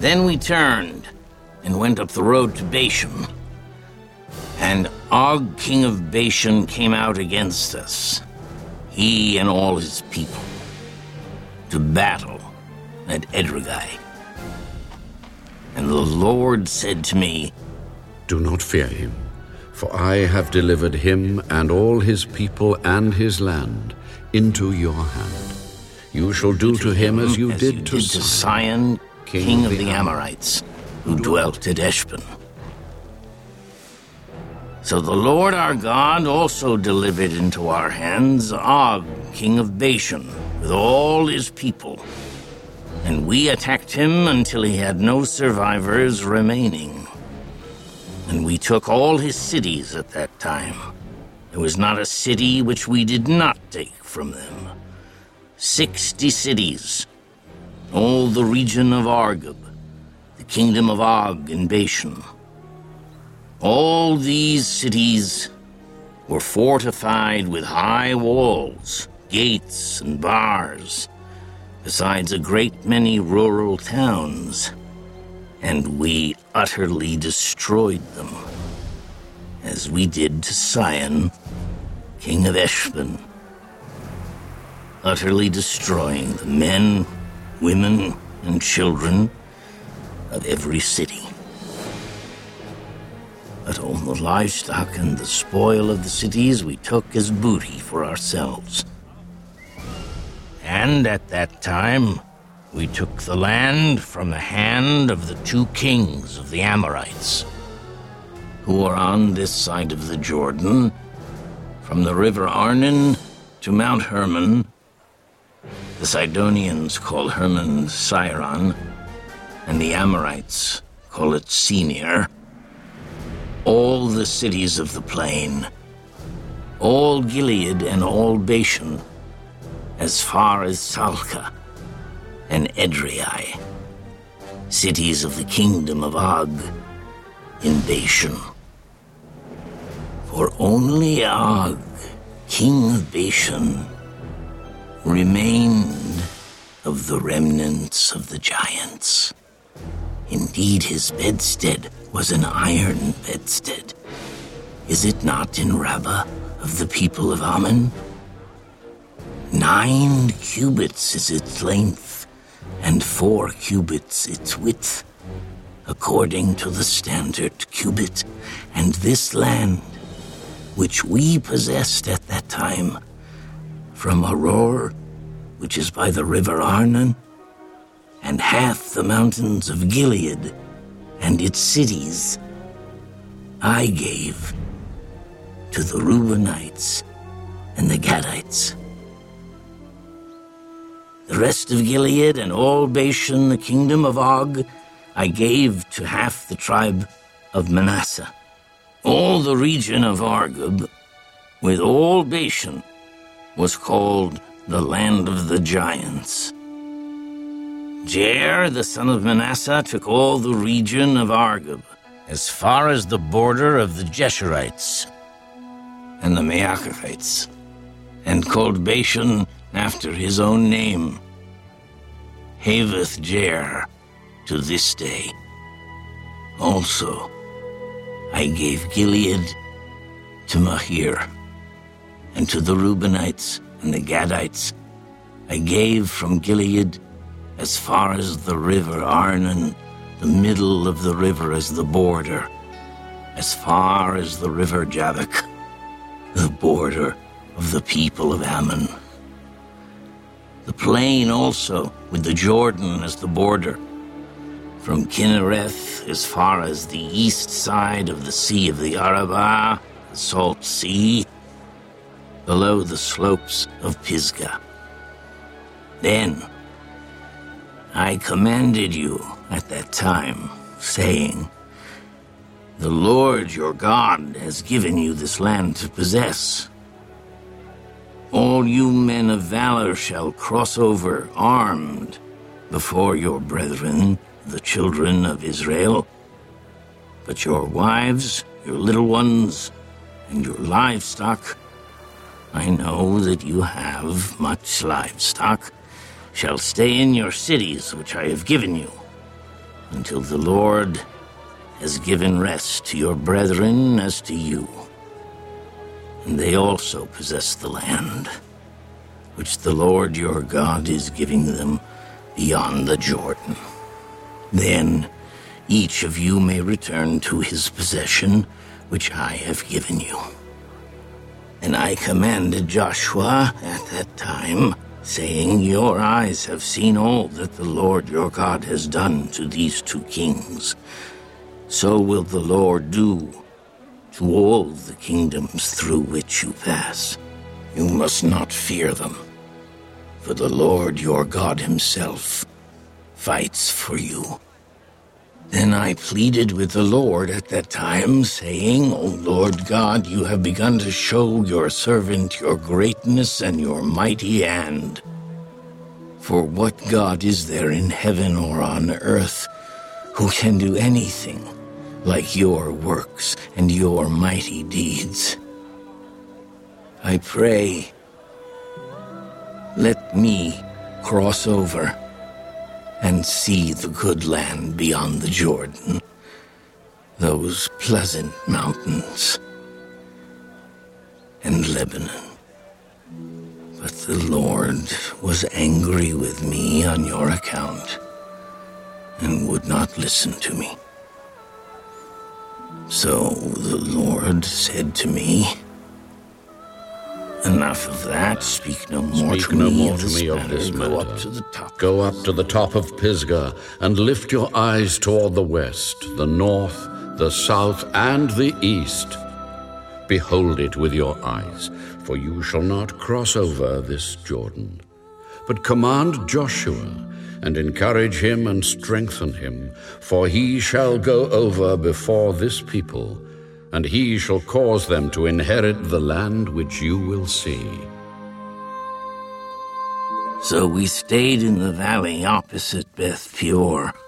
Then we turned and went up the road to Bashan. And Og, king of Bashan, came out against us, he and all his people, to battle at Edrei. And the Lord said to me, "Do not fear him, for I have delivered him and all his people and his land into your hand. You shall do to him as you did to Sihon, king of the Amorites, who dwelt at Heshbon." So the Lord our God also delivered into our hands Og, king of Bashan, with all his people. And we attacked him until he had no survivors remaining. And we took all his cities at that time. There was not a city which we did not take from them. 60 cities, all the region of Argob, the kingdom of Og in Bashan. All these cities were fortified with high walls, gates, and bars, besides a great many rural towns, and we utterly destroyed them, as we did to Sihon, king of Heshbon, utterly destroying the men, women, and children of every city. But all the livestock and the spoil of the cities we took as booty for ourselves. And at that time, we took the land from the hand of the 2 kings of the Amorites, who are on this side of the Jordan, from the river Arnon to Mount Hermon. The Sidonians call Hermon Siron, and the Amorites call it Senir. All the cities of the plain, all Gilead and all Bashan, as far as Salcah and Edrei, cities of the kingdom of Og in Bashan. For only Og, king of Bashan, remained of the remnants of the giants. Indeed, his bedstead was an iron bedstead. Is it not in Rabbah of the people of Ammon? 9 cubits is its length, and 4 cubits its width, according to the standard cubit. And this land, which we possessed at that time, from Aroer, which is by the river Arnon, and half the mountains of Gilead, and its cities, I gave to the Reubenites and the Gadites. The rest of Gilead and all Bashan, the kingdom of Og, I gave to half the tribe of Manasseh. All the region of Argob, with all Bashan, was called the land of the giants. Jair, the son of Manasseh, took all the region of Argob, as far as the border of the Geshurites and the Maacathites, and called Bashan after his own name, Haveth Jair, to this day. Also, I gave Gilead to Mahir, and to the Reubenites and the Gadites I gave from Gilead as far as the river Arnon, the middle of the river as the border, as far as the river Jabbok, the border of the people of Ammon. The plain also, with the Jordan as the border, from Kinnereth as far as the east side of the Sea of the Arabah, the Salt Sea, below the slopes of Pisgah. Then I commanded you at that time, saying, the Lord your God has given you this land to possess. All you men of valor shall cross over armed before your brethren, the children of Israel. But your wives, your little ones, and your livestock, I know that you have much livestock, shall stay in your cities which I have given you, until the Lord has given rest to your brethren as to you. And they also possess the land, which the Lord your God is giving them beyond the Jordan. Then each of you may return to his possession, which I have given you. And I commanded Joshua at that time, saying, your eyes have seen all that the Lord your God has done to these two kings. So will the Lord do to all the kingdoms through which you pass. You must not fear them, for the Lord your God himself fights for you. Then I pleaded with the Lord at that time, saying, O Lord God, you have begun to show your servant your greatness and your mighty hand. For what God is there in heaven or on earth who can do anything like your works and your mighty deeds? I pray, let me cross over and see the good land beyond the Jordan, those pleasant mountains, and Lebanon. But the Lord was angry with me on your account, and would not listen to me. So the Lord said to me, enough of that. Speak no more to me of this matter. Go up to the top. Go up to the top of Pisgah, and lift your eyes toward the west, the north, the south, and the east. Behold it with your eyes, for you shall not cross over this Jordan. But command Joshua, and encourage him and strengthen him, for he shall go over before this people, and he shall cause them to inherit the land which you will see. So we stayed in the valley opposite Beth Peor,